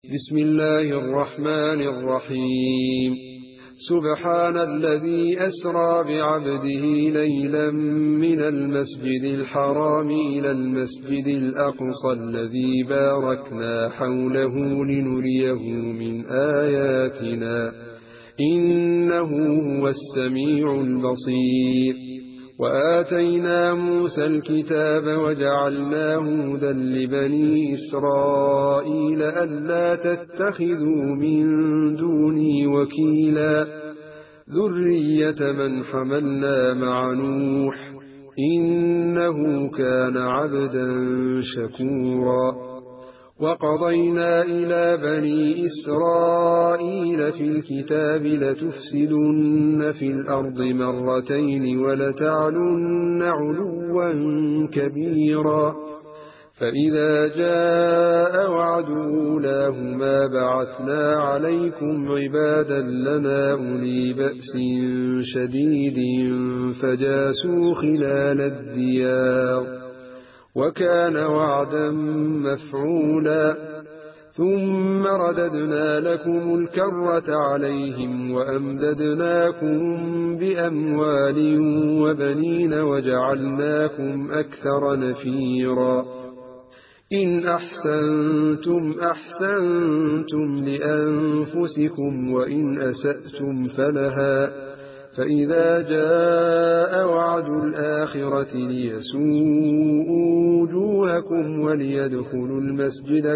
بسم الله الرحمن الرحيم. سبحان الذي أسرى بعبده ليلا من المسجد الحرام إلى المسجد الأقصى الذي باركنا حوله لنريه من آياتنا إنه هو السميع البصير. وآتينا موسى الكتاب وجعلناه هدى لبني إسرائيل ألا تتخذوا من دوني وكيلا ذرية من حملنا مع نوح إنه كان عبدا شكورا. وقضينا إلى بني إسرائيل في الكتاب لتفسدن في الأرض مرتين ولتعلن علوا كبيرا. فإذا جاء وعد أولاهما بعثنا عليكم عبادا لنا أولي بأس شديد فجاسوا خلال الديار وكان وعدا مفعولا. ثم رددنا لكم الكرة عليهم وأمددناكم بأموال وبنين وجعلناكم أكثر نفيرا. إن أحسنتم أحسنتم لأنفسكم وإن أسأتم فلها. فإذا جاء وعد الآخرة ليسوءوا وجوهكم وليدخلوا المسجد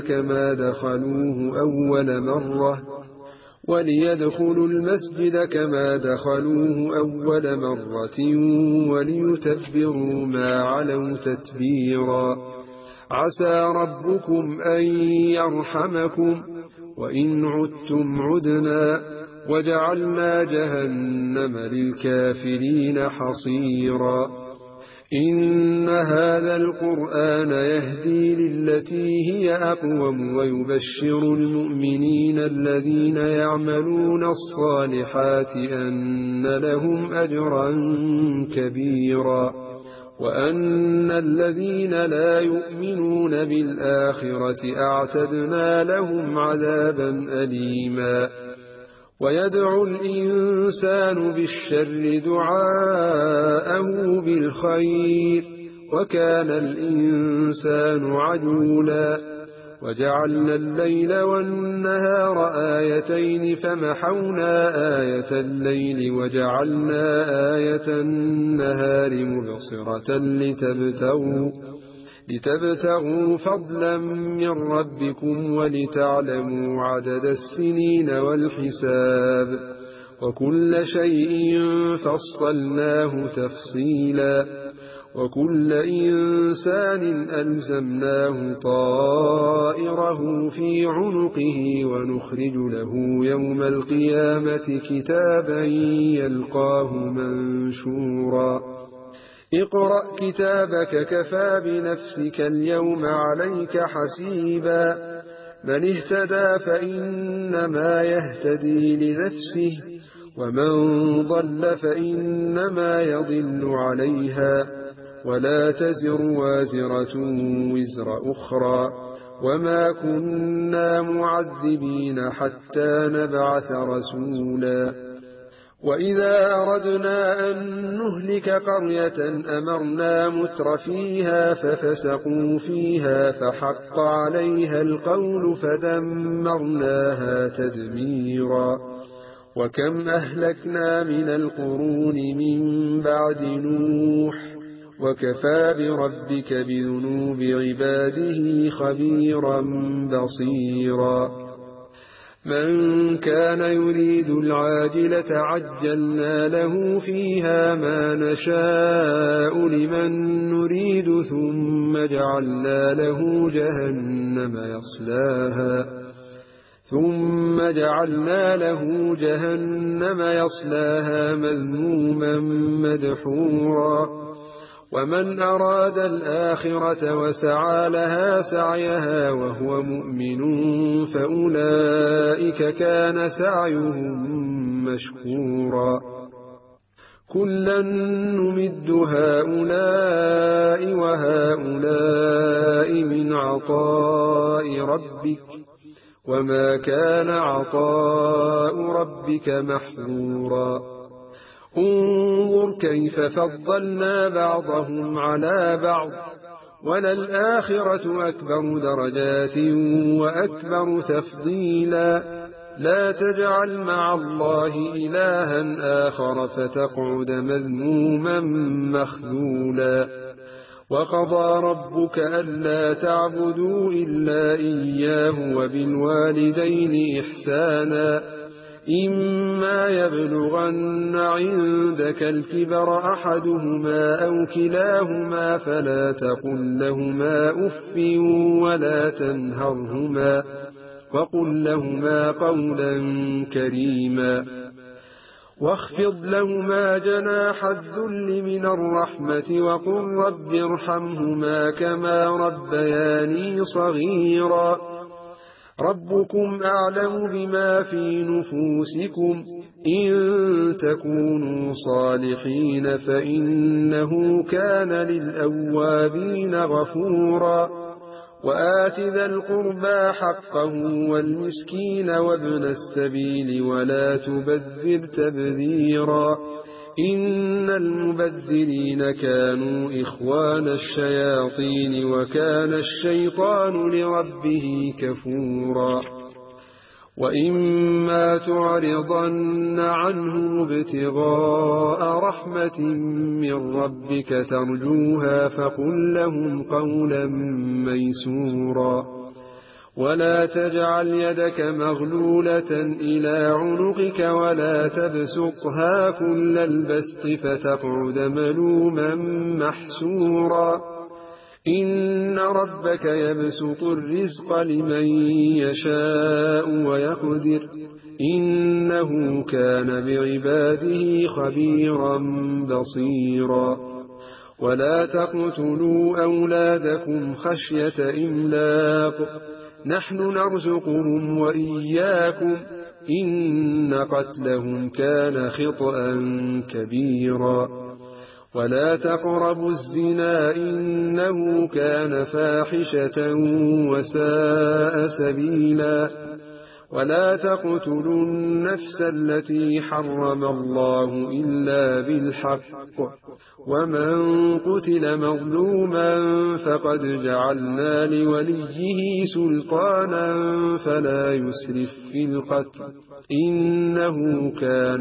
كما دخلوه أول مرة وليتبروا ما علوا تتبيرا. عسى ربكم أن يرحمكم وإن عدتم عدنا وجعلنا جهنم للكافرين حصيرا. إن هذا القرآن يهدي للتي هي أقوم ويبشر المؤمنين الذين يعملون الصالحات أن لهم أجرا كبيرا وأن الذين لا يؤمنون بالآخرة أعتدنا لهم عذابا أليما. ويدعو الإنسان بالشر دعاءه بالخير وكان الإنسان عجولا. وجعلنا الليل والنهار آيتين فمحونا آية الليل وجعلنا آية النهار مبصرة لتبتغوا فضلا من ربكم ولتعلموا عدد السنين والحساب وكل شيء فصلناه تفصيلا. وكل إنسان ألزمناه طائره في عنقه ونخرج له يوم القيامة كتابا يلقاه منشورا. اقرأ كتابك كفى بنفسك اليوم عليك حسيبا. من اهتدى فإنما يهتدي لنفسه ومن ضل فإنما يضل عليها ولا تزر وازرة وزر أخرى وما كنا معذبين حتى نبعث رسولا. وإذا أردنا أن نهلك قرية أمرنا متر فيها ففسقوا فيها فحق عليها القول فدمرناها تدميرا. وكم أهلكنا من القرون من بعد نوح وكفى بربك بذنوب عباده خبيرا بصيرا. من كان يريد العاجلة عجلنا له فيها ما نشاء لمن نريد ثم جعلنا له جهنم يصلاها مذموما مدحورا. ومن أراد الآخرة وسعى لها سعيها وهو مؤمن فأولئك كان سعيهم مشكورا. كلا نمد هؤلاء وهؤلاء من عطاء ربك وما كان عطاء ربك محظورا انظر كيف فضلنا بعضهم على بعض وللآخرة أكبر درجات وأكبر تفضيلا لا تجعل مع الله إلها آخر فتقعد مذموما مخذولا وقضى ربك ألا تعبدوا إلا إياه وبالوالدين إحسانا إما يبلغن عندك الكبر أحدهما أو كلاهما فلا تقل لهما أف ولا تنهرهما وقل لهما قولا كريما واخفض لهما جناح الذل من الرحمة وقل رب ارحمهما كما ربياني صغيرا ربكم أعلم بما في نفوسكم إن تكونوا صالحين فإنه كان للأوابين غفورا وآت ذا القربى حقه والمسكين وابن السبيل ولا تبذر تبذيرا إن المبذرين كانوا إخوان الشياطين وكان الشيطان لربه كفورا وإما تعرضن عنهم ابتغاء رحمة من ربك ترجوها فقل لهم قولا ميسورا ولا تجعل يدك مغلولة إلى عنقك ولا تبسطها كل البسط فتقعد ملوما محسورا إن ربك يبسط الرزق لمن يشاء ويقدر إنه كان بعباده خبيرا بصيرا ولا تقتلوا أولادكم خشية إملاق نحن نرزقهم وإياكم إن قتلهم كان خطأ كبيرا ولا تقربوا الزنا إنه كان فاحشة وساء سبيلا ولا تقتلوا النفس التي حرم الله إلا بالحق ومن قتل مظلوما فقد جعلنا لوليه سلطانا فلا يسرف في القتل إنه كان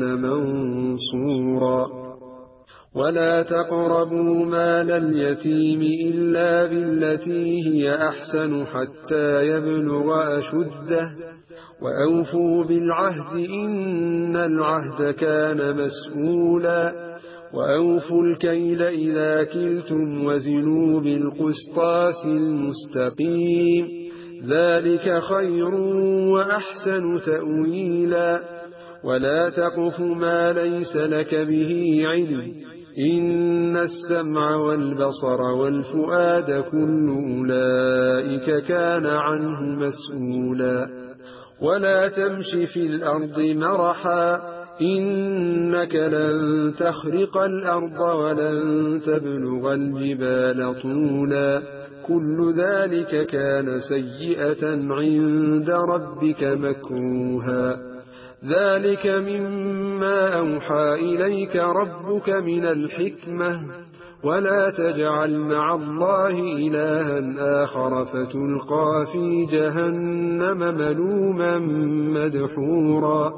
منصورا ولا تقربوا مال اليتيم إلا بالتي هي أحسن حتى يبلغ أشده وأوفوا بالعهد إن العهد كان مسؤولا وأوفوا الكيل إذا كلتم وزنوا بالقسطاس المستقيم ذلك خير وأحسن تأويلا ولا تقف ما ليس لك به علم إن السمع والبصر والفؤاد كل أولئك كان عنه مسؤولا ولا تمش في الأرض مرحا إنك لن تخرق الأرض ولن تبلغ الجبال طولا كل ذلك كان سيئة عند ربك مكروها ذلك مما أوحى إليك ربك من الحكمة ولا تجعل مع الله إلها آخر فتلقى في جهنم ملوما مدحورا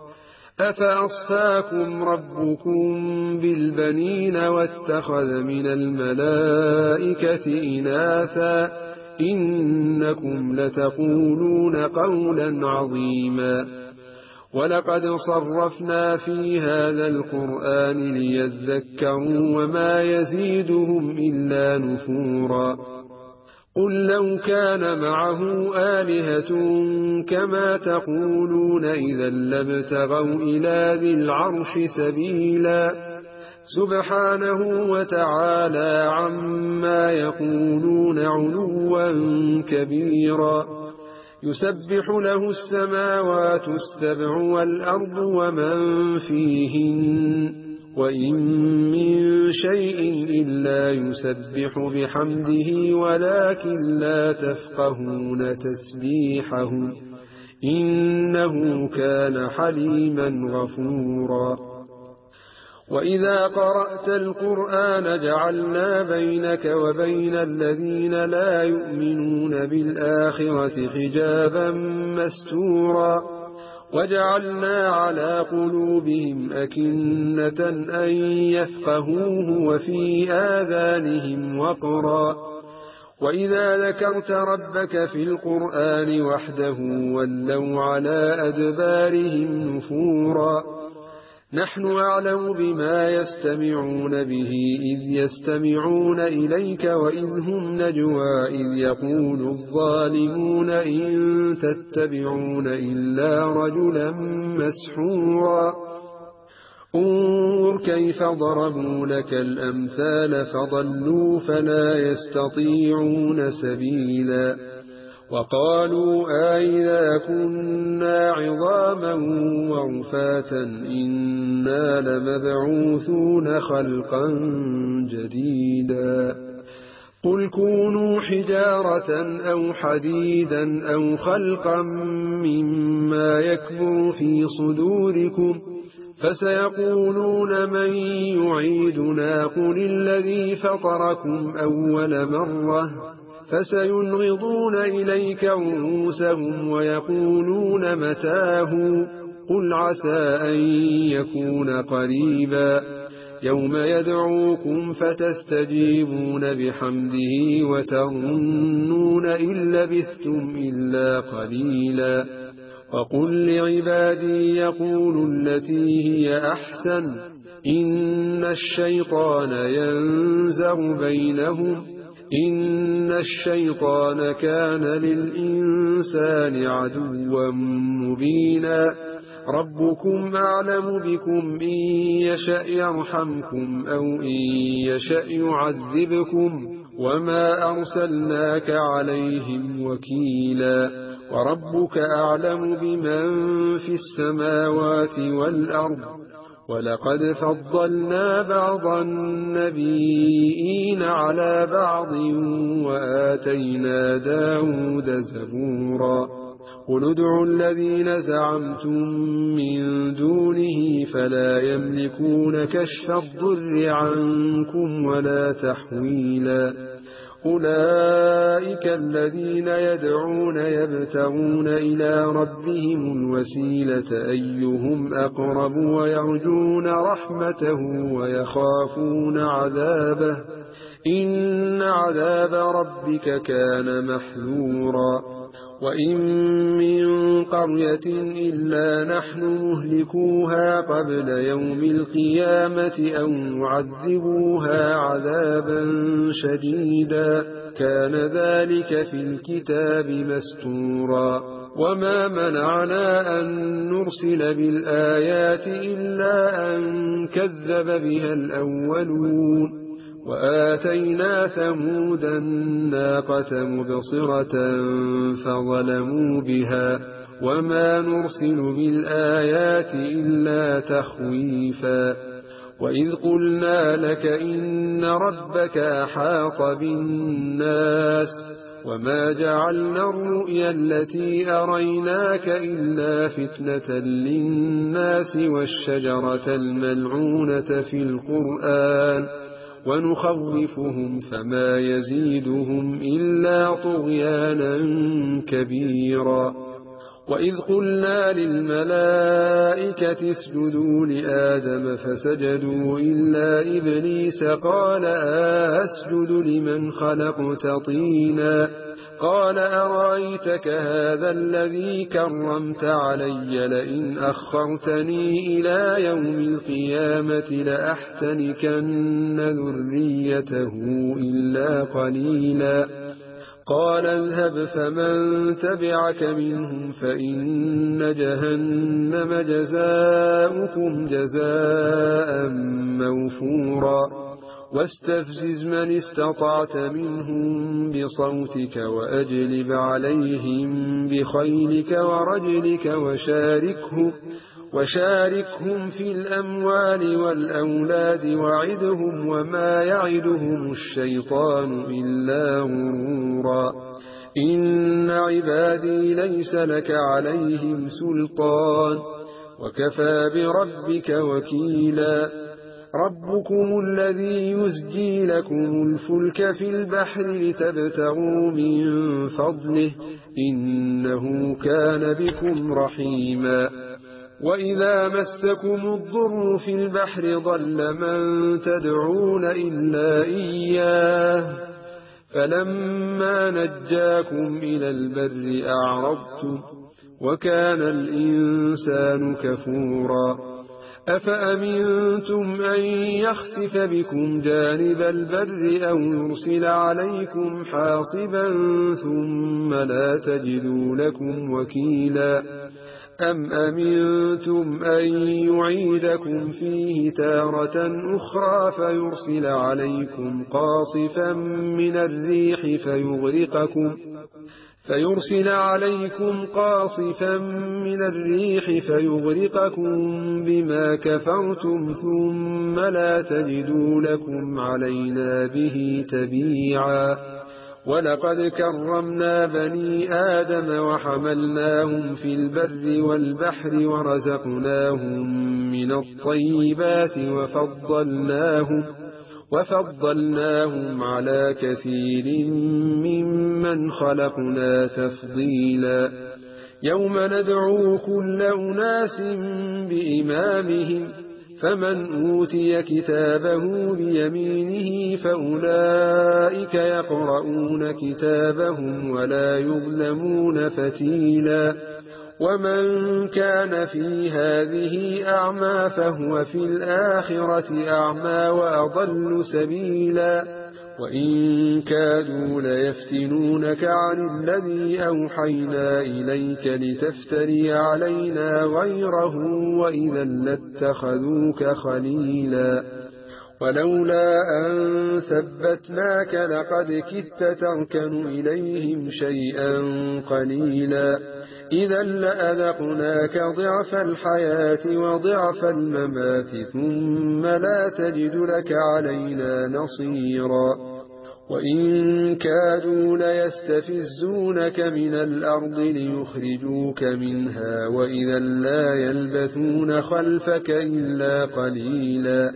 أفأصفاكم ربكم بالبنين واتخذ من الملائكة إناثا إنكم لتقولون قولا عظيما ولقد صرفنا في هذا القرآن ليذكروا وما يزيدهم إلا نفورا قل لو كان معه آلهة كما تقولون إذا لابتغوا إلى ذي العرش سبيلا سبحانه وتعالى عما يقولون علوا كبيرا يسبح له السماوات السبع والأرض ومن فيهن وإن من شيء إلا يسبح بحمده ولكن لا تفقهون تسبيحهم إنه كان حليما غفورا. وإذا قرأت القرآن جعلنا بينك وبين الذين لا يؤمنون بالآخرة حجابا مستورا وجعلنا على قلوبهم أكنة أن يفقهوه وفي آذانهم وقرا وإذا ذكرت ربك في القرآن وحده ولوا على أدبارهم نفورا نحن أعلم بما يستمعون به إذ يستمعون إليك وإذ هم نجوى إذ يقول الظالمون إن تتبعون إلا رجلا مسحورا انظر كيف ضربوا لك الأمثال فضلوا فلا يستطيعون سبيلا وقالوا أئذا كنا عظاما ورفاتا إنا لمبعوثون خلقا جديدا قل كونوا حجارة أو حديدا أو خلقا مما يكبر في صدوركم فسيقولون من يعيدنا قل الذي فطركم أول مرة فسينغضون إليك رؤوسهم ويقولون متاه قل عسى أن يكون قريبا يوم يدعوكم فتستجيبون بحمده وتظنون إن لبثتم إلا قليلا وقل لعبادي يقولوا التي هي أحسن إن الشيطان ينزغ بينهم إن الشيطان كان للإنسان عدوا مبينا ربكم أعلم بكم إن يشأ يرحمكم أو إن يشأ يعذبكم وما أرسلناك عليهم وكيلا وربك أعلم بمن في السماوات والأرض ولقد فضلنا بعض النبيين على بعض وآتينا داود زبورا قل ادعوا الذين زعمتم من دونه فلا يملكون كشف الضر عنكم ولا تحويلا أولئك الذين يدعون يبتغون إلى ربهم الوسيلة أيهم أقرب ويرجون رحمته ويخافون عذابه إن عذاب ربك كان محذورا وإن من قرية إلا نحن مهلكوها قبل يوم القيامة أو نعذبوها عذابا شديدا كان ذلك في الكتاب مستورا وما منعنا أن نرسل بالآيات إلا أن كذب بها الأولون وآتينا ثمود الناقة مبصرة فظلموا بها وما نرسل بالآيات إلا تخويفا وإذ قلنا لك إن ربك أحاط بالناس وما جعلنا الرؤيا التي أريناك إلا فتنة للناس والشجرة الملعونة في القرآن ونخوفهم فما يزيدهم إلا طغيانا كبيرا وإذ قلنا للملائكة اسجدوا لآدم فسجدوا إلا إبليس قال أسجد لمن خلقت طينا قال أرأيتك هذا الذي كرمت علي لئن أخرتني إلى يوم القيامة لأحتنكن ذريته إلا قليلا قال اذهب فمن تبعك منهم فإن جهنم جزاؤكم جزاء موفورا واستفزز من استطعت منهم بصوتك وأجلب عليهم بخيلك ورجلك وشاركهم في الأموال والأولاد وعدهم وما يعدهم الشيطان إلا غرورا إن عبادي ليس لك عليهم سلطان وكفى بربك وكيلا ربكم الذي يزجي لكم الفلك في البحر لتبتغوا من فضله إنه كان بكم رحيما وإذا مسكم الضر في البحر ضل من تدعون إلا إياه فلما نجاكم إلى البر أعرضتم وكان الإنسان كفورا أفأمنتم أن يخسف بكم جانب البر أو يرسل عليكم حاصبا ثم لا تجدوا لكم وكيلا أم أمنتم أن يعيدكم فيه تارة أخرى فيرسل عليكم قاصفا من الريح فيغرقكم بما كفرتم ثم لا تجدوا لكم علينا به تبيعا ولقد كرمنا بني آدم وحملناهم في البر والبحر ورزقناهم من الطيبات وفضلناهم على كثير ممن خلقنا تفضيلا يوم ندعو كل أناس بإمامهم فمن أوتي كتابه بيمينه فأولئك يقرؤون كتابهم ولا يظلمون فتيلا ومن كان في هذه أعمى فهو في الآخرة أعمى وأضل سبيلا وإن كادوا ليفتنونك عن الذي أوحينا إليك لتفتري علينا غيره وإذا لاتخذوك خليلا ولولا أن ثبتناك لقد كدت تركن إليهم شيئا قليلا إذا لأذقناك ضعف الحياة وضعف الممات ثم لا تجد لك علينا نصيرا وإن كادوا ليستفزونك من الأرض ليخرجوك منها وإذا لا يلبثون خلفك إلا قليلا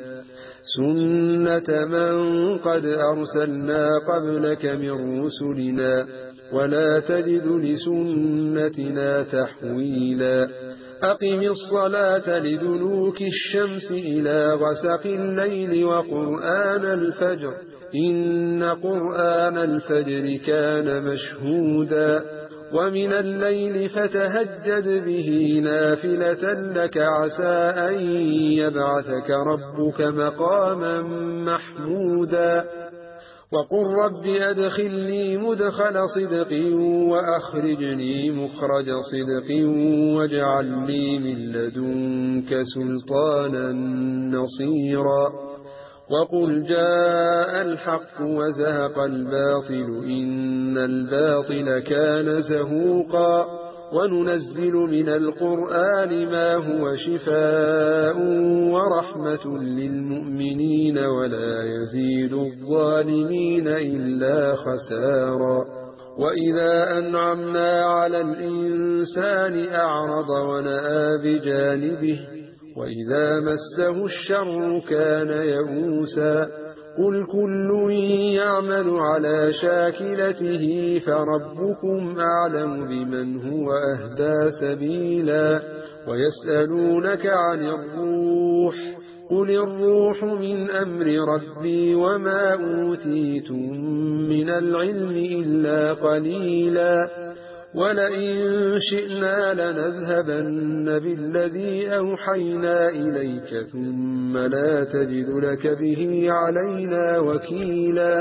سنة من قد أرسلنا قبلك من رسلنا ولا تجد لسنتنا تحويلا أقم الصلاة لدلوك الشمس إلى غسق الليل وقرآن الفجر إن قرآن الفجر كان مشهودا ومن الليل فتهجد به نافلة لك عسى أن يبعثك ربك مقاما محمودا وقل رب أدخلني مدخل صدق وأخرجني مخرج صدق واجعل لي من لدنك سلطانا نصيرا وقل جاء الحق وزهق الباطل إن الباطل كان زهوقا وننزل من القرآن ما هو شفاء ورحمة للمؤمنين ولا يزيد الظالمين إلا خسارا وإذا أنعمنا على الإنسان أعرض ونأى بجانبه وإذا مسه الشر كان يئوسا قل كل يعمل على شاكلته فربكم أعلم بمن هو أهدى سبيلا ويسألونك عن الروح قل الروح من أمر ربي وما أوتيتم من العلم إلا قليلا ولئن شئنا لنذهبن بالذي أوحينا إليك ثم لا تجد لك به علينا وكيلا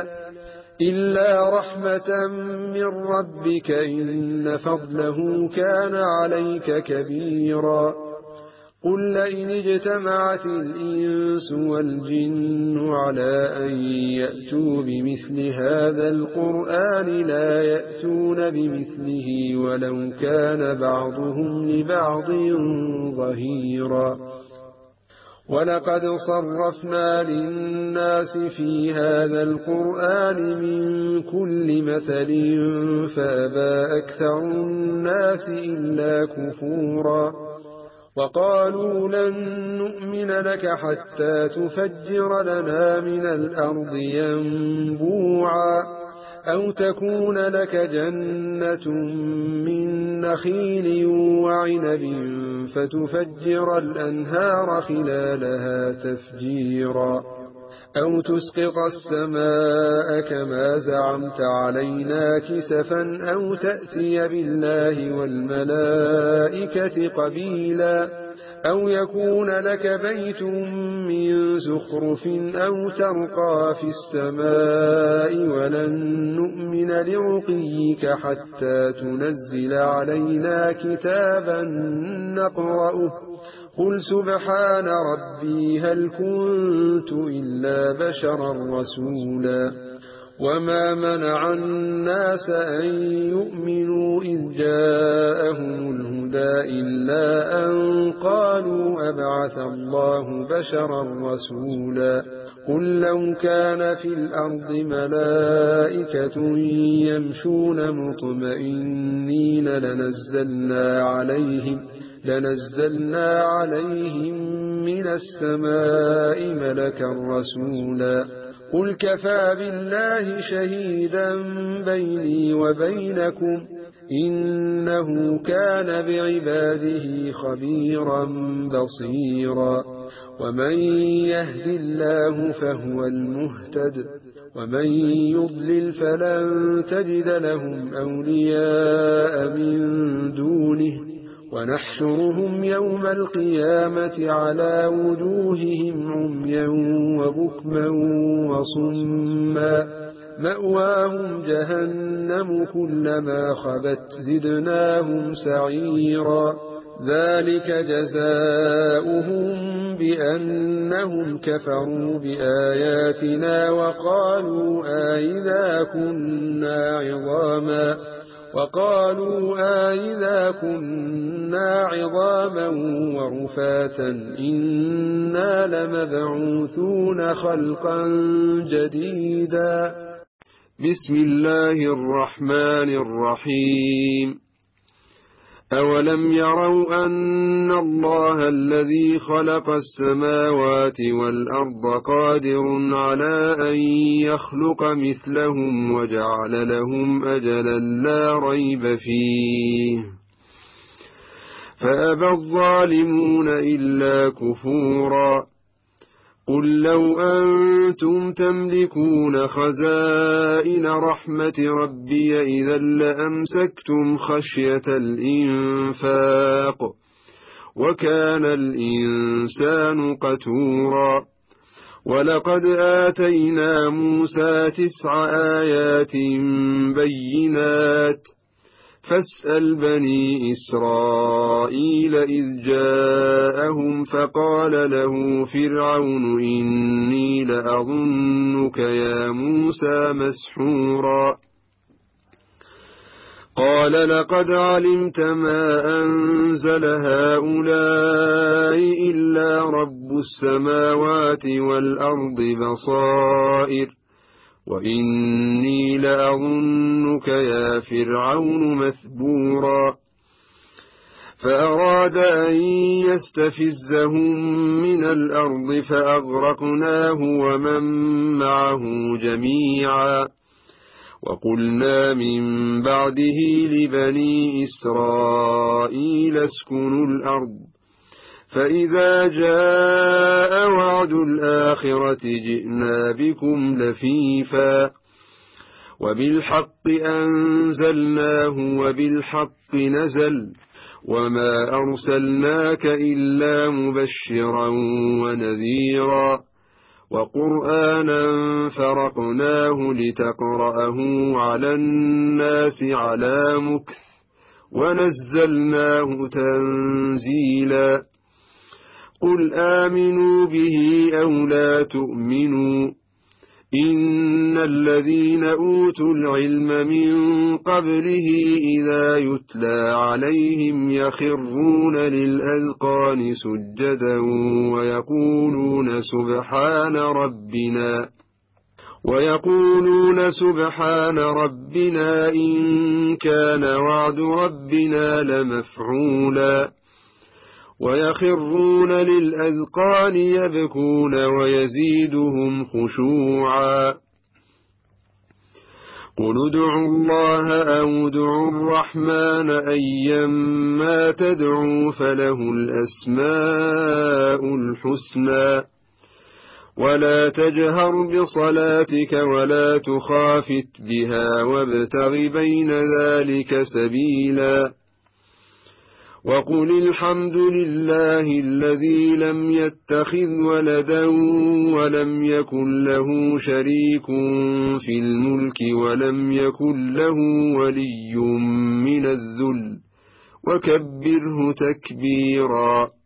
إلا رحمة من ربك إن فضله كان عليك كبيرا قل لئن اجتمعت الإنس والجن على أن يأتوا بمثل هذا القرآن لا يأتون بمثله ولو كان بعضهم لبعض ظهيرا ولقد صرفنا للناس في هذا القرآن من كل مثل فأبى أكثر الناس إلا كفورا وقالوا لن نؤمن لك حتى تفجر لنا من الأرض ينبوعا أو تكون لك جنة من نخيل وعنب فتفجر الأنهار خلالها تفجيرا أو تسقط السماء كما زعمت علينا كسفا أو تأتي بالله والملائكة قبيلا أو يكون لك بيت من زخرف أو ترقى في السماء ولن نؤمن لرقيك حتى تنزل علينا كتابا نقرأه قل سبحان ربي هل كنت إلا بشرا رسولا وما منع الناس أن يؤمنوا إذ جاءهم الهدى إلا أن قالوا أبعث الله بشرا رسولا قل لو كان في الأرض ملائكة يمشون مطمئنين لنزلنا عليهم من السماء ملكا رسولا قل كفى بالله شهيدا بيني وبينكم إنه كان بعباده خبيرا بصيرا ومن يهد الله فهو المهتد ومن يضلل فلن تجد لهم أولياء من دونه ونحشرهم يوم القيامة على وجوههم عميا وبكما وصما مأواهم جهنم كلما خبت زدناهم سعيرا ذلك جزاؤهم بأنهم كفروا بآياتنا وقالوا أئذا كنا عظاما ورفاتا إنا لمبعوثون خلقا جديدا بسم الله الرحمن الرحيم أولم يروا أن الله الذي خلق السماوات والأرض قادر على أن يخلق مثلهم وجعل لهم أجلا لا ريب فيه فأبى الظالمون إلا كفورا قل لو أنتم تملكون خزائن رحمة ربي إذا لأمسكتم خشية الإنفاق وكان الإنسان قتورا ولقد آتينا موسى 9 آيات بينات فاسأل بني إسرائيل إذ جاءهم فقال له فرعون إني لأظنك يا موسى مسحورا قال لقد علمت ما أنزل هؤلاء إلا رب السماوات والأرض بصائر وإني لأظنك يا فرعون مثبورا فأراد أن يستفزهم من الأرض فأغرقناه ومن معه جميعا وقلنا من بعده لبني إسرائيل اسكنوا الأرض فإذا جاء وعد الآخرة جئنا بكم لفيفا وبالحق أنزلناه وبالحق نزل وما أرسلناك إلا مبشرا ونذيرا وقرآنا فرقناه لتقرأه على الناس على مكث ونزلناه تنزيلا قل آمنوا به أو لا تؤمنوا إن الذين أوتوا العلم من قبله إذا يتلى عليهم يخرون للأذقان سجدا ويقولون سبحان ربنا إن كان وعد ربنا لمفعولا ويخرون للأذقان يبكون ويزيدهم خشوعا قل ادعوا الله أو ادعوا الرحمن أيما تدعوا فله الأسماء الحسنى ولا تجهر بصلاتك ولا تخافت بها وابتغ بين ذلك سبيلا وقل الحمد لله الذي لم يتخذ ولدا ولم يكن له شريك في الملك ولم يكن له ولي من الذل وكبره تكبيرا.